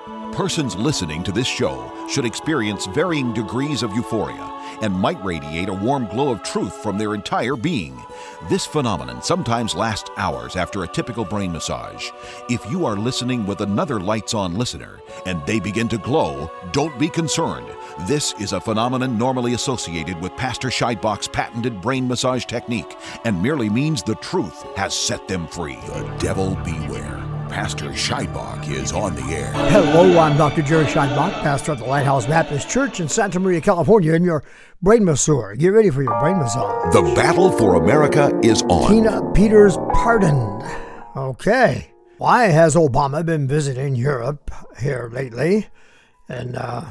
Persons listening to this show should experience varying degrees of euphoria and might radiate a warm glow of truth from their entire being. This phenomenon sometimes lasts hours after a typical brain massage. If you are listening with another lights-on listener and they begin to glow, don't be concerned. This is a phenomenon normally associated with Pastor Scheidbach's patented brain massage technique and merely means the truth has set them free. The devil beware. Pastor Scheidbach is on the air. Hello, I'm Dr. Jerry Scheidbach, pastor at the Lighthouse Baptist Church in Santa Maria, California, and your brain masseur. Get ready for your brain massage. The battle for America is on. Tina Peters pardoned. Okay. Why has Obama been visiting Europe here lately in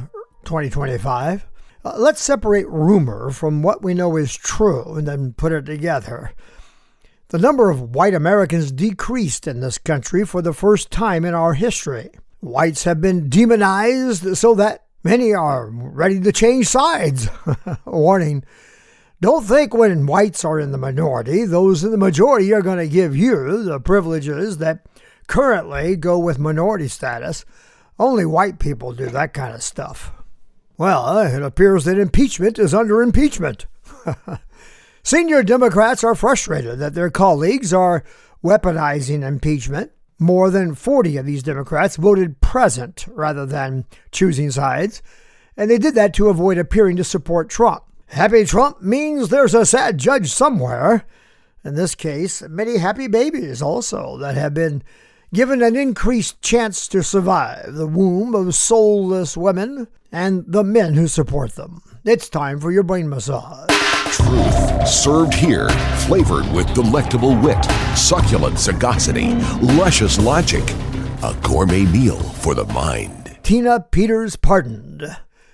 2025? Let's separate rumor from what we know is true and then put it together. The number of white Americans decreased in this country for the first time in our history. Whites have been demonized so that many are ready to change sides. Warning, don't think when whites are in the minority, those in the majority are going to give you the privileges that currently go with minority status. Only white people do that kind of stuff. Well, it appears that impeachment is under impeachment. Senior Democrats are frustrated that their colleagues are weaponizing impeachment. More than 40 of these Democrats voted present rather than choosing sides, and they did that to avoid appearing to support Trump. Happy Trump means there's a sad judge somewhere. In this case, many happy babies also that have been given an increased chance to survive the womb of soulless women and the men who support them. It's time for your brain massage. Truth served here, flavored with delectable wit, succulent sagacity, luscious logic. A gourmet meal for the mind. Tina Peters pardoned.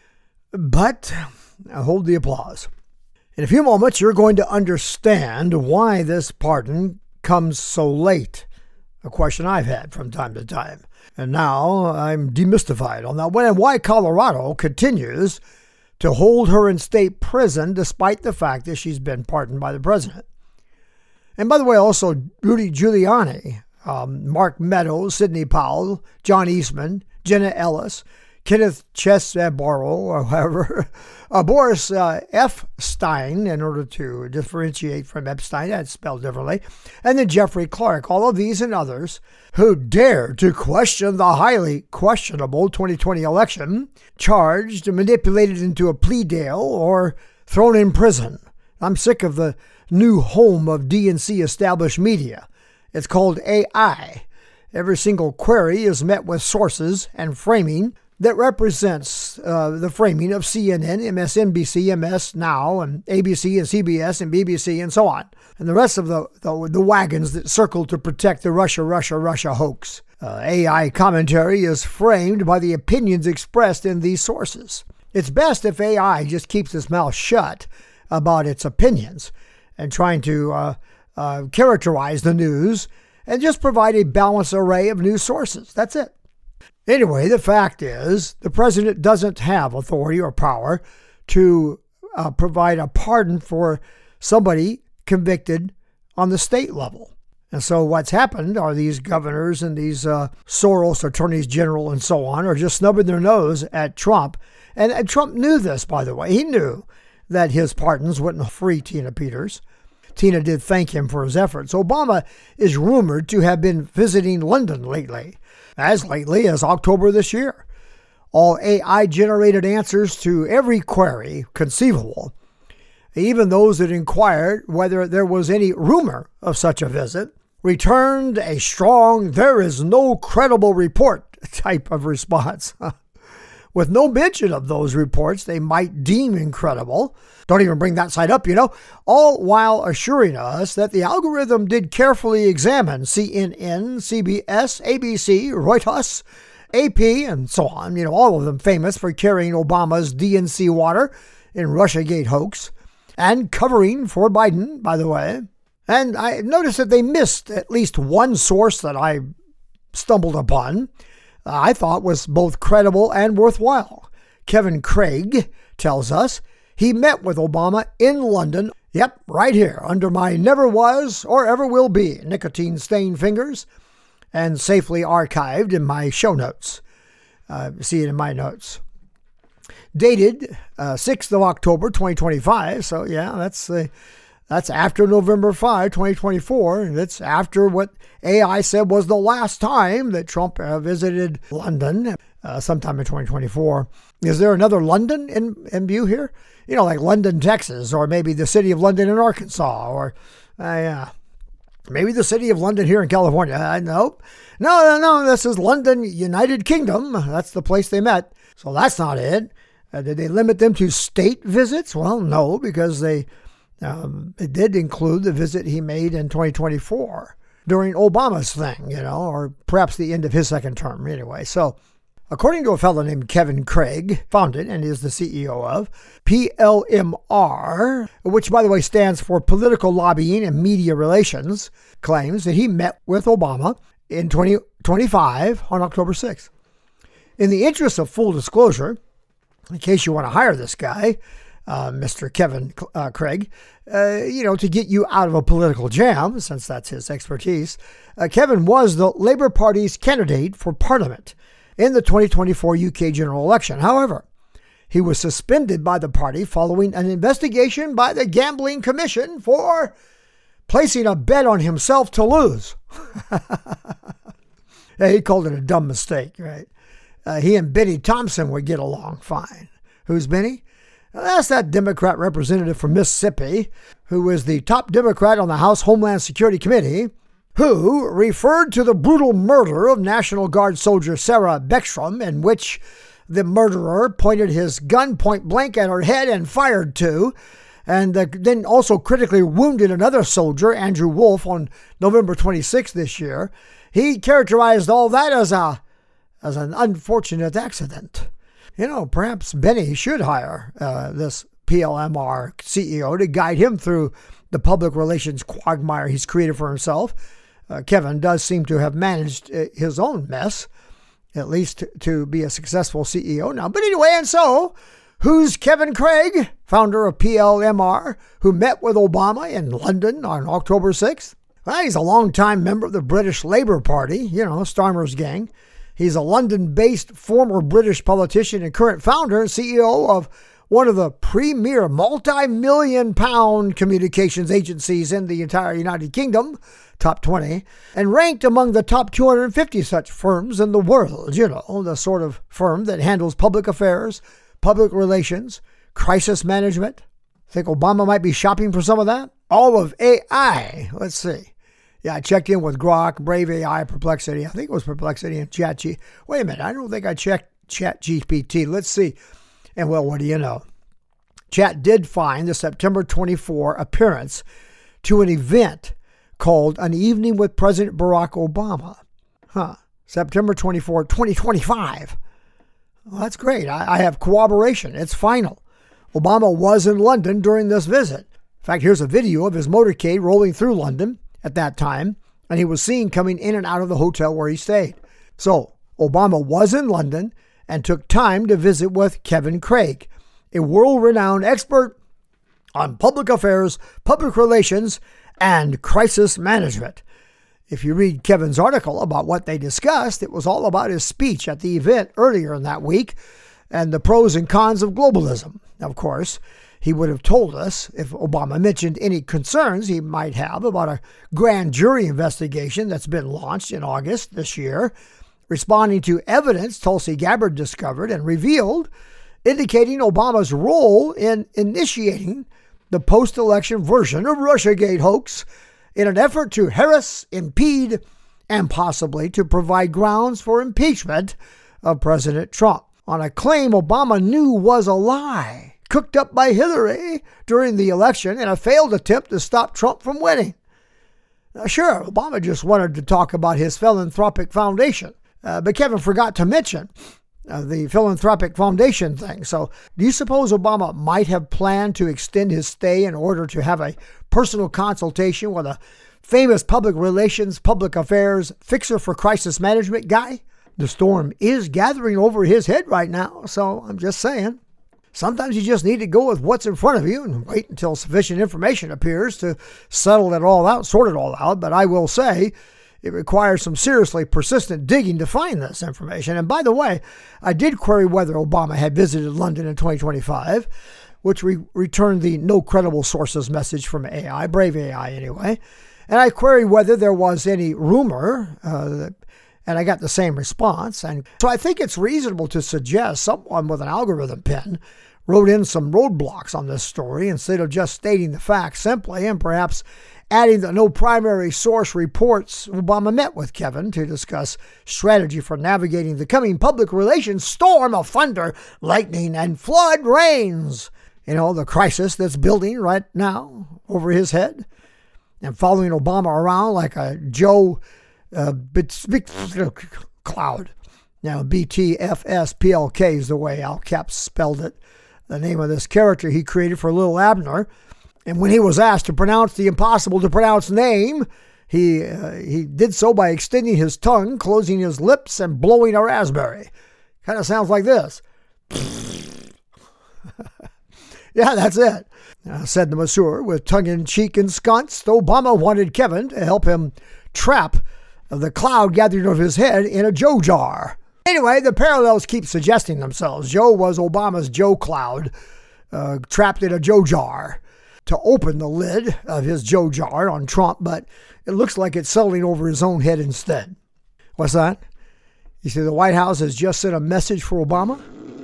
But hold the applause. In a few moments, you're going to understand why this pardon comes so late. A question I've had from time to time. And now I'm demystified on that one, and why Colorado continues to hold her in state prison despite the fact that she's been pardoned by the president. And by the way, also Rudy Giuliani, Mark Meadows, Sidney Powell, John Eastman, Jenna Ellis, Kenneth Chesebro, or however, Boris F. Stein, in order to differentiate from Epstein, that's spelled differently, and then Jeffrey Clark, all of these and others who dare to question the highly questionable 2020 election, charged, manipulated into a plea deal, or thrown in prison. I'm sick of the new home of DNC established media. It's called AI. Every single query is met with sources and framing that represents the framing of CNN, MSNBC, MS Now, and ABC, and CBS, and BBC, and so on. And the rest of the wagons that circle to protect the Russia hoax. AI commentary is framed by the opinions expressed in these sources. It's best if AI just keeps its mouth shut about its opinions and trying to characterize the news and just provide a balanced array of news sources. That's it. Anyway, the fact is, the president doesn't have authority or power to provide a pardon for somebody convicted on the state level. And so what's happened are these governors and these Soros attorneys general and so on are just snubbing their nose at Trump. And Trump knew this, by the way. He knew that his pardons wouldn't free Tina Peters. Tina did thank him for his efforts. Obama is rumored to have been visiting London lately, as lately as October this year. All AI-generated answers to every query conceivable, even those that inquired whether there was any rumor of such a visit, returned a strong, there is no credible report type of response. With no mention of those reports they might deem incredible. Don't even bring that side up, all while assuring us that the algorithm did carefully examine CNN, CBS, ABC, Reuters, AP, and so on, all of them famous for carrying Obama's DNC water in Russiagate hoax, and covering for Biden, by the way. And I noticed that they missed at least one source that I stumbled upon, I thought was both credible and worthwhile. Kevin Craig tells us he met with Obama in London. Yep, right here, under my never was or ever will be nicotine-stained fingers, and safely archived in my show notes. See it in my notes. Dated 6th of October, 2025. So, yeah, that's after November 5, 2024. And it's after what AI said was the last time that Trump visited London sometime in 2024. Is there another London in view here? You know, like London, Texas, or maybe the city of London in Arkansas, or maybe the city of London here in California. Nope. No. This is London, United Kingdom. That's the place they met. So that's not it. Did they limit them to state visits? Well, no, because it did include the visit he made in 2024 during Obama's thing, or perhaps the end of his second term anyway. So according to a fellow named Kevin Craig, founded and is the CEO of PLMR, which, by the way, stands for Political Lobbying and Media Relations, claims that he met with Obama in 2025 on October 6th. In the interest of full disclosure, in case you want to hire this guy, Mr. Kevin Craig, to get you out of a political jam, since that's his expertise, Kevin was the Labour Party's candidate for Parliament in the 2024 UK general election. However, he was suspended by the party following an investigation by the Gambling Commission for placing a bet on himself to lose. He called it a dumb mistake, right? He and Benny Thompson would get along fine. Who's Benny? That's that Democrat representative from Mississippi, who is the top Democrat on the House Homeland Security Committee, who referred to the brutal murder of National Guard soldier Sarah Beckstrom, in which the murderer pointed his gun point blank at her head and fired two, and then also critically wounded another soldier, Andrew Wolf, on November 26th this year. He characterized all that as an unfortunate accident. Perhaps Benny should hire this PLMR CEO to guide him through the public relations quagmire he's created for himself. Kevin does seem to have managed his own mess, at least to be a successful CEO now. But anyway, and so, who's Kevin Craig, founder of PLMR, who met with Obama in London on October 6th? Well, he's a longtime member of the British Labour Party, Starmer's gang. He's a London-based former British politician and current founder and CEO of one of the premier multi-million-pound communications agencies in the entire United Kingdom, top 20, and ranked among the top 250 such firms in the world, the sort of firm that handles public affairs, public relations, crisis management. Think Obama might be shopping for some of that? All of AI. Let's see. Yeah, I checked in with Grok, Brave AI, Perplexity. I think it was Perplexity and ChatGPT. Wait a minute, I don't think I checked ChatGPT. Let's see. And well, what do you know? Chat did find the September 24 appearance to an event called An Evening with President Barack Obama. September 24, 2025. Well, that's great. I have corroboration. It's final. Obama was in London during this visit. In fact, here's a video of his motorcade rolling through London at that time, and he was seen coming in and out of the hotel where he stayed. So, Obama was in London and took time to visit with Kevin Craig, a world-renowned expert on public affairs, public relations, and crisis management. If you read Kevin's article about what they discussed, it was all about his speech at the event earlier in that week and the pros and cons of globalism. Of course, he would have told us if Obama mentioned any concerns he might have about a grand jury investigation that's been launched in August this year, responding to evidence Tulsi Gabbard discovered and revealed, indicating Obama's role in initiating the post-election version of Russiagate hoax in an effort to harass, impede, and possibly to provide grounds for impeachment of President Trump on a claim Obama knew was a lie, cooked up by Hillary during the election in a failed attempt to stop Trump from winning. Now, sure, Obama just wanted to talk about his philanthropic foundation, but Kevin forgot to mention the philanthropic foundation thing. So do you suppose Obama might have planned to extend his stay in order to have a personal consultation with a famous public relations, public affairs, fixer for crisis management guy? The storm is gathering over his head right now, so I'm just saying. Sometimes you just need to go with what's in front of you and wait until sufficient information appears to settle it all out, sort it all out. But I will say, It requires some seriously persistent digging to find this information. And by the way, I did query whether Obama had visited London in 2025, which returned the no credible sources message from AI, Brave AI anyway. And I queried whether there was any rumor, and I got the same response. And so I think it's reasonable to suggest someone with an algorithm pen wrote in some roadblocks on this story instead of just stating the facts simply and perhaps adding that no primary source reports Obama met with Kevin to discuss strategy for navigating the coming public relations storm of thunder, lightning, and flood rains. You know, the crisis that's building right now over his head and following Obama around like a Joe big cloud. Now, BTFSPLK is the way Al Caps spelled it, the name of this character he created for Little Abner. And when he was asked to pronounce the impossible to pronounce name, he did so by extending his tongue, closing his lips, and blowing a raspberry. Kind of sounds like this. Yeah, that's it, said the masseur with tongue-in-cheek ensconced. Obama wanted Kevin to help him trap the cloud gathering over his head in a Joe jar. Anyway, the parallels keep suggesting themselves. Joe was Obama's Joe cloud, trapped in a Joe jar. To open the lid of his Joe jar on Trump, but it looks like it's settling over his own head instead. What's that? You see, the White House has just sent a message for Obama?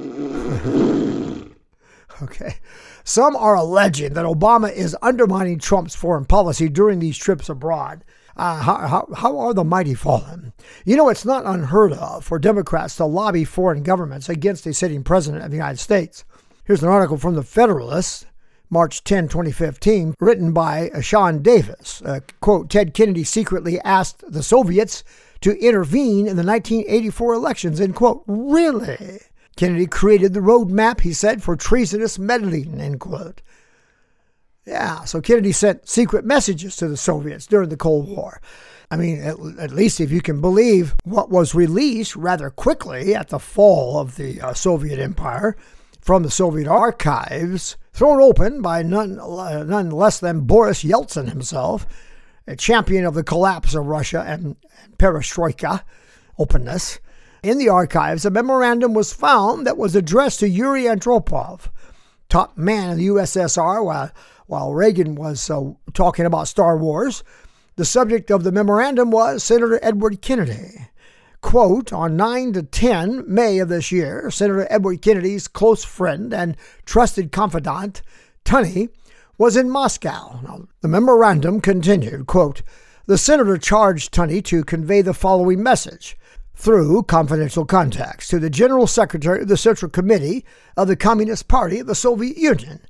Okay. Some are alleging that Obama is undermining Trump's foreign policy during these trips abroad. How are the mighty fallen? You know, it's not unheard of for Democrats to lobby foreign governments against a sitting president of the United States. Here's an article from The Federalist, March 10, 2015, written by Sean Davis. Quote, Ted Kennedy secretly asked the Soviets to intervene in the 1984 elections, end quote. Really? Kennedy created the roadmap, he said, for treasonous meddling, end quote. Yeah, so Kennedy sent secret messages to the Soviets during the Cold War. I mean, at least if you can believe what was released rather quickly at the fall of the Soviet Empire from the Soviet archives, thrown open by none less than Boris Yeltsin himself, a champion of the collapse of Russia and perestroika openness. In the archives, a memorandum was found that was addressed to Yuri Andropov, top man in the USSR, while Reagan was talking about Star Wars. The subject of the memorandum was Senator Edward Kennedy. Quote, on 9 to 10 May of this year, Senator Edward Kennedy's close friend and trusted confidant, Tunney, was in Moscow. Now, the memorandum continued, quote, the senator charged Tunney to convey the following message through confidential contacts to the General Secretary of the Central Committee of the Communist Party of the Soviet Union,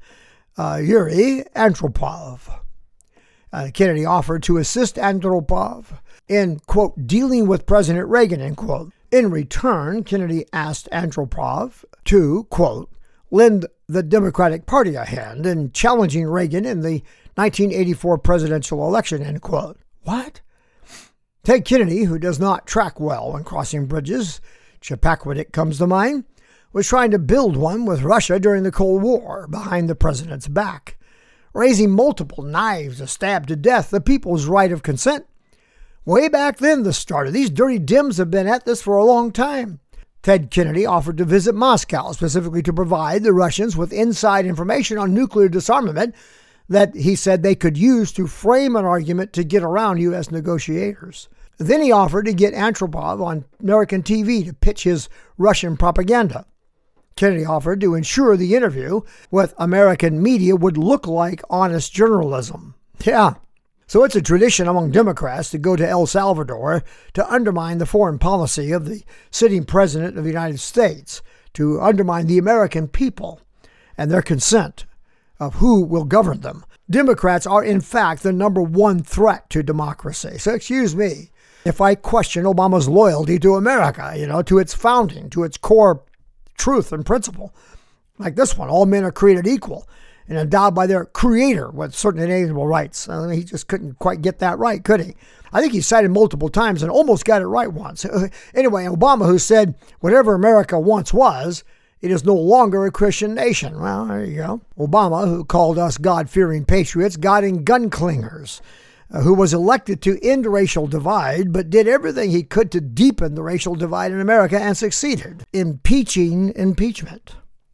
Yuri Andropov. Kennedy offered to assist Andropov in, quote, dealing with President Reagan, end quote. In return, Kennedy asked Andropov to, quote, lend the Democratic Party a hand in challenging Reagan in the 1984 presidential election, end quote. What? Ted Kennedy, who does not track well when crossing bridges, Chappaquiddick comes to mind, was trying to build one with Russia during the Cold War behind the president's back, raising multiple knives to stab to death the people's right of consent. Way back then, the start of these dirty Dems have been at this for a long time. Ted Kennedy offered to visit Moscow specifically to provide the Russians with inside information on nuclear disarmament that he said they could use to frame an argument to get around U.S. negotiators. Then he offered to get Andropov on American TV to pitch his Russian propaganda. Kennedy offered to ensure the interview with American media would look like honest journalism. Yeah. So it's a tradition among Democrats to go to El Salvador to undermine the foreign policy of the sitting president of the United States, to undermine the American people and their consent of who will govern them. Democrats are, in fact, the number one threat to democracy. So excuse me if I question Obama's loyalty to America, to its founding, to its core truth and principle. Like this one, all men are created equal and endowed by their creator with certain inalienable rights. He just couldn't quite get that right, could he? I think he cited multiple times and almost got it right once. Anyway, Obama, who said whatever America once was, it is no longer a Christian nation. Well, there you go. Obama, who called us God-fearing patriots, God and gun clingers. who was elected to end the racial divide, but did everything he could to deepen the racial divide in America and succeeded. Impeaching impeachment.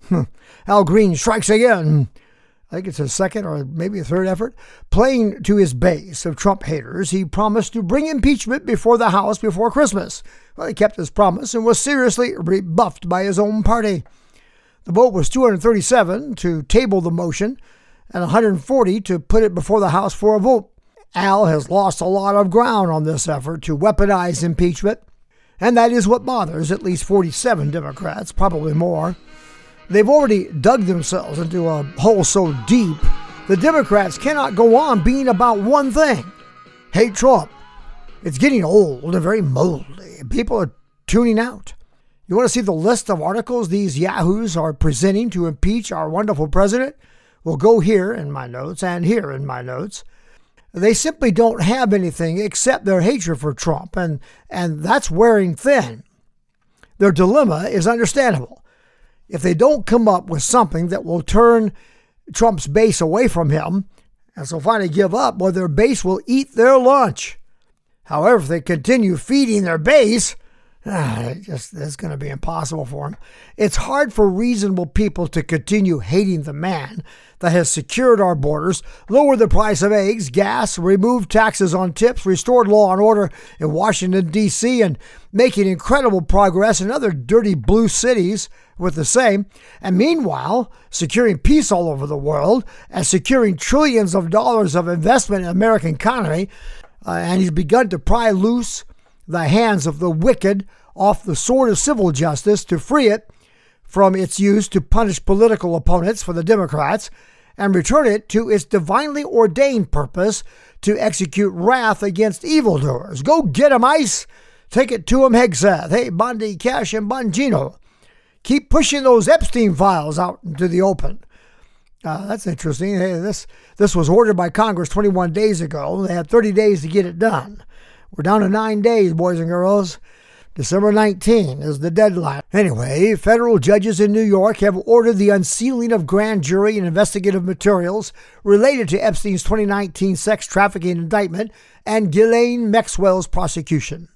Al Green strikes again. I think it's his second or maybe a third effort. Playing to his base of Trump haters, he promised to bring impeachment before the House before Christmas. Well, he kept his promise and was seriously rebuffed by his own party. The vote was 237 to table the motion and 140 to put it before the House for a vote. Al has lost a lot of ground on this effort to weaponize impeachment, and that is what bothers at least 47 Democrats, probably more. They've already dug themselves into a hole so deep, the Democrats cannot go on being about one thing: hate Trump. It's getting old and very moldy. People are tuning out. You want to see the list of articles these yahoos are presenting to impeach our wonderful president? Well, go here in my notes and here in my notes. They simply don't have anything except their hatred for Trump, and that's wearing thin. Their dilemma is understandable. If they don't come up with something that will turn Trump's base away from him, and so finally give up, well, their base will eat their lunch. However, if they continue feeding their base, it's going to be impossible for them. It's hard for reasonable people to continue hating the man that has secured our borders, lowered the price of eggs, gas, removed taxes on tips, restored law and order in Washington, D.C., and making incredible progress in other dirty blue cities with the same, and meanwhile securing peace all over the world and securing trillions of dollars of investment in the American economy, and he's begun to pry loose the hands of the wicked off the sword of civil justice to free it from its use to punish political opponents for the Democrats and return it to its divinely ordained purpose to execute wrath against evildoers. Go get 'em, ICE. Take it to 'em, Hegseth. Hey, Bondi, Cash, and Bongino. Keep pushing those Epstein files out into the open. That's interesting. Hey, this was ordered by Congress 21 days ago. They had 30 days to get it done. We're down to 9 days, boys and girls. December 19 is the deadline. Anyway, federal judges in New York have ordered the unsealing of grand jury and investigative materials related to Epstein's 2019 sex trafficking indictment and Ghislaine Maxwell's prosecution.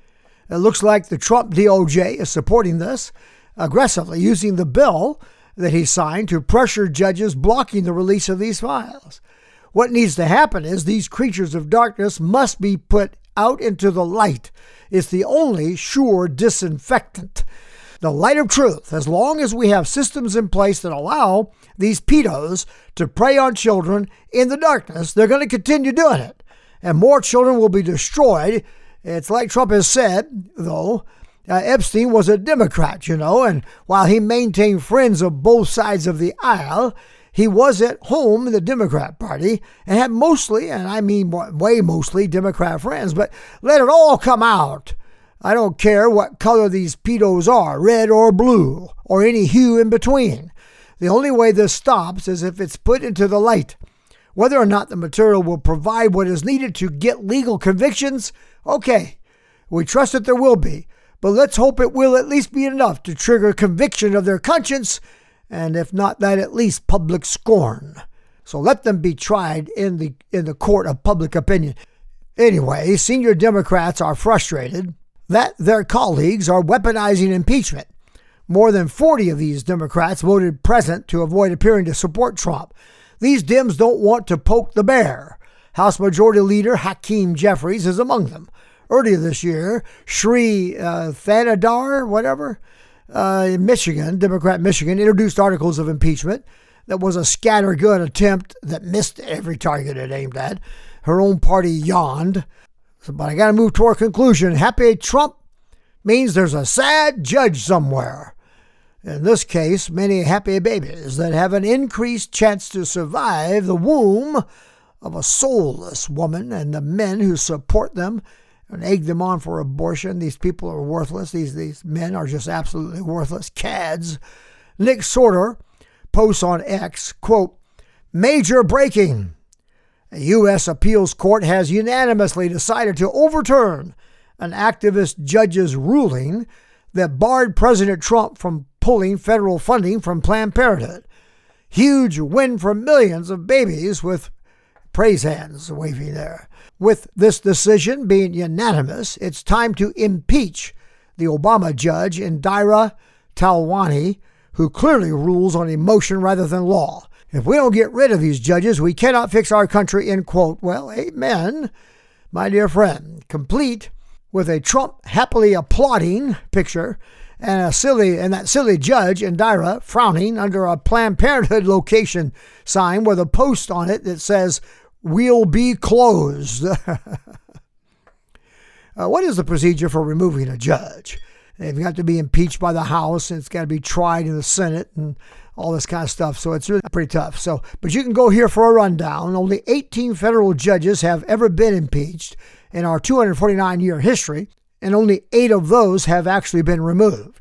It looks like the Trump DOJ is supporting this, aggressively using the bill that he signed to pressure judges blocking the release of these files. What needs to happen is these creatures of darkness must be put out into the light. It's the only sure disinfectant. The light of truth. As long as we have systems in place that allow these pedos to prey on children in the darkness, they're going to continue doing it. And more children will be destroyed. It's like Trump has said, though, Epstein was a Democrat, and while he maintained friends of both sides of the aisle, he was at home in the Democrat Party and had mostly, and I mean way mostly, Democrat friends. But let it all come out. I don't care what color these pedos are, red or blue, or any hue in between. The only way this stops is if it's put into the light. Whether or not the material will provide what is needed to get legal convictions, okay, we trust that there will be. But let's hope it will at least be enough to trigger conviction of their conscience, and if not that, at least public scorn. So let them be tried in the court of public opinion. Anyway, senior Democrats are frustrated that their colleagues are weaponizing impeachment. More than 40 of these Democrats voted present to avoid appearing to support Trump. These Dems don't want to poke the bear. House Majority Leader Hakeem Jeffries is among them. Earlier this year, Sri Thanadar, in Michigan, Democrat Michigan, introduced articles of impeachment that was a scattergun attempt that missed every target it aimed at. Her own party yawned. But I got to move toward a conclusion. Happy Trump means there's a sad judge somewhere. In this case, many happy babies that have an increased chance to survive the womb of a soulless woman and the men who support them and egg them on for abortion. These people are worthless. These men are just absolutely worthless cads. Nick Sorter posts on X, quote, "Major breaking. A U.S. appeals court has unanimously decided to overturn an activist judge's ruling that barred President Trump from pulling federal funding from Planned Parenthood. Huge win for millions of babies with praise hands waving there. With this decision being unanimous, it's time to impeach the Obama judge Indira Talwani, who clearly rules on emotion rather than law. If we don't get rid of these judges, we cannot fix our country, end quote. Well, amen, my dear friend. Complete with a Trump happily applauding picture and that silly judge Indira frowning under a Planned Parenthood location sign with a post on it that says, "We'll be closed." What is the procedure for removing a judge? They've got to be impeached by the House, and it's got to be tried in the Senate and all this kind of stuff. So it's really pretty tough. But you can go here for a rundown. Only 18 federal judges have ever been impeached in our 249-year history, and only 8 of those have actually been removed.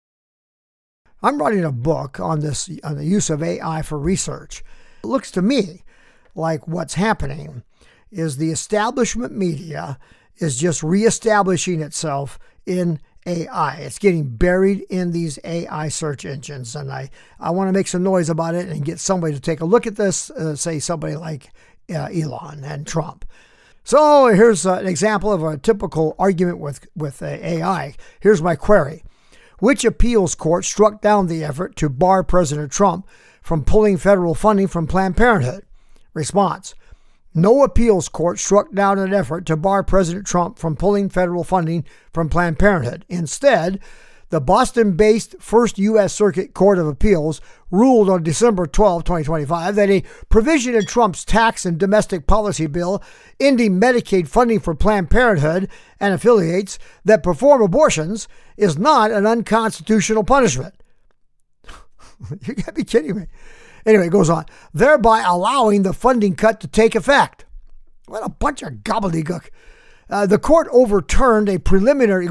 I'm writing a book on the use of AI for research. It looks to me like what's happening is the establishment media is just reestablishing itself in AI. It's getting buried in these AI search engines, and I want to make some noise about it and get somebody to take a look at this, say somebody like Elon and Trump. So here's an example of a typical argument with AI. Here's my query. Which appeals court struck down the effort to bar President Trump from pulling federal funding from Planned Parenthood? Response. No appeals court struck down an effort to bar President Trump from pulling federal funding from Planned Parenthood. Instead, the Boston-based First U.S. Circuit Court of Appeals ruled on December 12, 2025, that a provision in Trump's tax and domestic policy bill ending Medicaid funding for Planned Parenthood and affiliates that perform abortions is not an unconstitutional punishment. You gotta be kidding me. Anyway, it goes on, thereby allowing the funding cut to take effect. What a bunch of gobbledygook. The court overturned a preliminary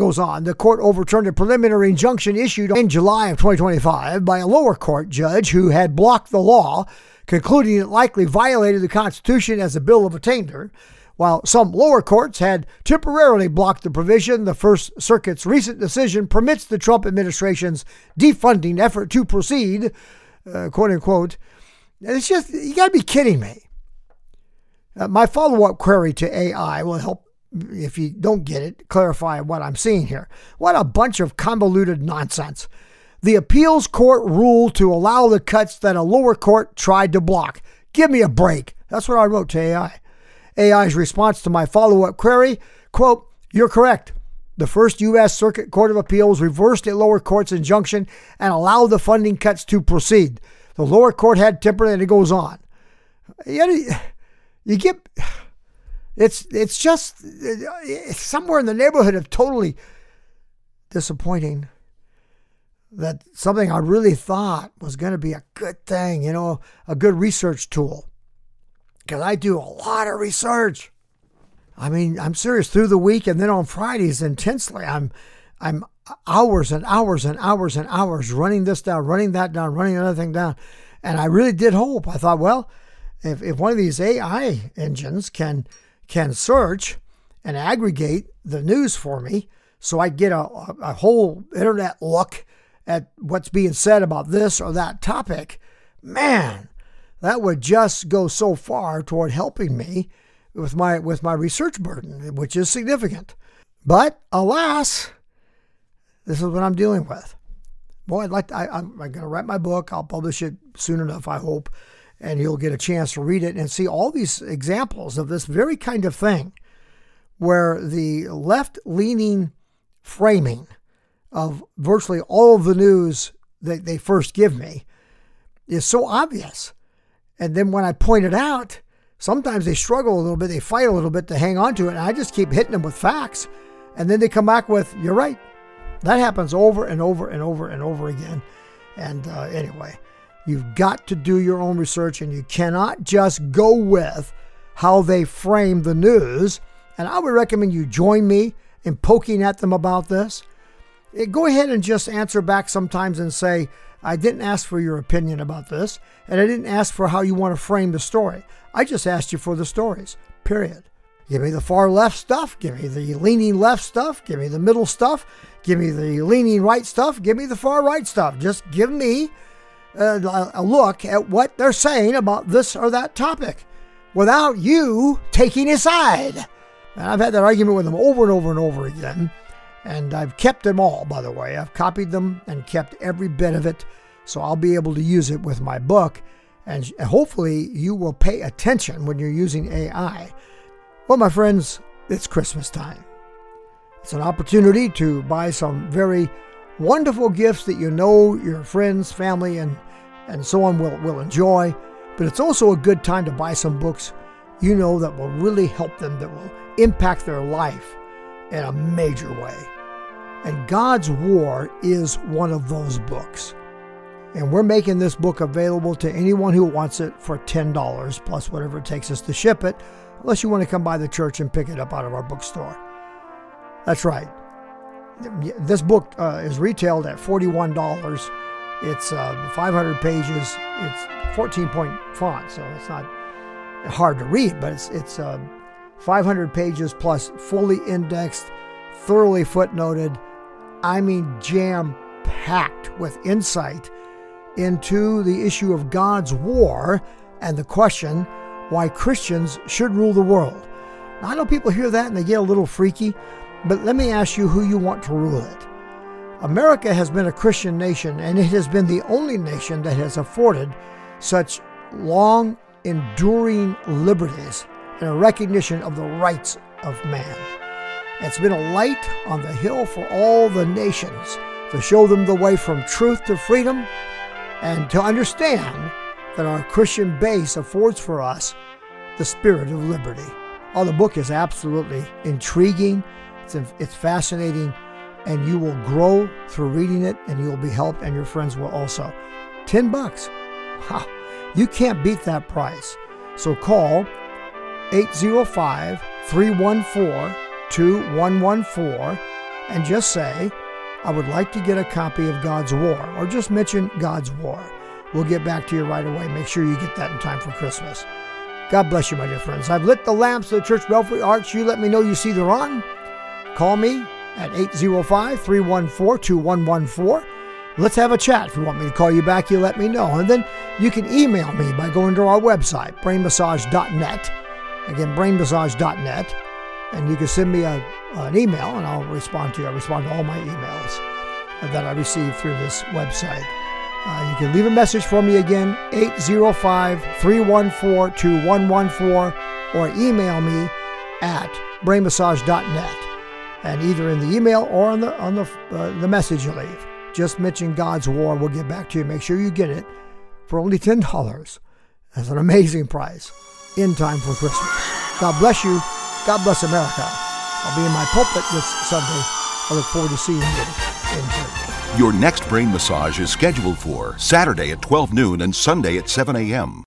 injunction issued in July of 2025 by a lower court judge who had blocked the law, concluding it likely violated the Constitution as a bill of attainder. While some lower courts had temporarily blocked the provision, the First Circuit's recent decision permits the Trump administration's defunding effort to proceed, quote unquote. It's just, you got to be kidding me. My follow-up query to AI will help, if you don't get it, clarify what I'm seeing here. What a bunch of convoluted nonsense. The appeals court ruled to allow the cuts that a lower court tried to block. Give me a break. That's what I wrote to AI. AI's response to my follow-up query, quote, "You're correct. The First U.S. Circuit Court of Appeals reversed a lower court's injunction and allowed the funding cuts to proceed. The lower court had tempered," and it goes on. You get, it's just it's somewhere in the neighborhood of totally disappointing that something I really thought was going to be a good thing, a good research tool. Because I do a lot of research. I mean, I'm serious, through the week and then on Fridays intensely. I'm hours and hours and hours and hours running this down, running that down, running another thing down. And I really did hope. I thought, well, if one of these AI engines can search and aggregate the news for me so I get a whole internet look at what's being said about this or that topic, man, that would just go so far toward helping me with my research burden, which is significant. But alas, this is what I'm dealing with. Boy, I'm going to write my book. I'll publish it soon enough, I hope, and you'll get a chance to read it and see all these examples of this very kind of thing, where the left-leaning framing of virtually all of the news that they first give me is so obvious. And then when I point it out, sometimes they struggle a little bit, they fight a little bit to hang on to it, and I just keep hitting them with facts. And then they come back with, "You're right." That happens over and over and over and over again. And anyway, you've got to do your own research, and you cannot just go with how they frame the news. And I would recommend you join me in poking at them about this. Go ahead and just answer back sometimes and say, "I didn't ask for your opinion about this, and I didn't ask for how you want to frame the story. I just asked you for the stories, period. Give me the far left stuff, give me the leaning left stuff, give me the middle stuff, give me the leaning right stuff, give me the far right stuff. Just give me a look at what they're saying about this or that topic. without you taking his side. And I've had that argument with him over and over and over again. And I've kept them all, by the way. I've copied them and kept every bit of it, so I'll be able to use it with my book. And hopefully you will pay attention when you're using AI. Well, my friends, it's Christmas time. It's an opportunity to buy some very wonderful gifts that you know your friends, family, and so on will enjoy. But it's also a good time to buy some books you know that will really help them, that will impact their life in a major way. And God's War is one of those books. And we're making this book available to anyone who wants it for $10 plus whatever it takes us to ship it, unless you want to come by the church and pick it up out of our bookstore. That's right. This book is retailed at $41. It's 500 pages. It's 14-point font, so it's not hard to read, but it's 500 pages plus fully indexed, thoroughly footnoted, I mean jam-packed with insight into the issue of God's war and the question why Christians should rule the world. Now, I know people hear that and they get a little freaky, but let me ask you who you want to rule it. America has been a Christian nation, and it has been the only nation that has afforded such long, enduring liberties and a recognition of the rights of man. It's been a light on the hill for all the nations to show them the way from truth to freedom, and to understand that our Christian base affords for us the spirit of liberty. Oh, the book is absolutely intriguing. It's fascinating, and you will grow through reading it, and you will be helped, and your friends will also. $10. Wow, you can't beat that price. So call 805-314-2114 and just say, I would like to get a copy of God's War, or just mention God's War. We'll get back to you right away. Make sure you get that in time for Christmas. God bless you, my dear friends. I've lit the lamps of the Church Belfry Arch. You let me know you see they're on. Call me at 805-314-2114. Let's have a chat. If you want me to call you back, you let me know. And then you can email me by going to our website, brainmassage.net. Again, brainmassage.net. And you can send me an email, and I'll respond to you. I respond to all my emails that I receive through this website. You can leave a message for me again, 805-314-2114, or email me at brainmassage.net. And either in the email or on the message you leave, just mention God's War. We'll get back to you. Make sure you get it for only $10. That's an amazing price in time for Christmas. God bless you. God bless America. I'll be in my pulpit this Sunday. I look forward to seeing you in church. Your next brain massage is scheduled for Saturday at 12 noon and Sunday at 7 a.m.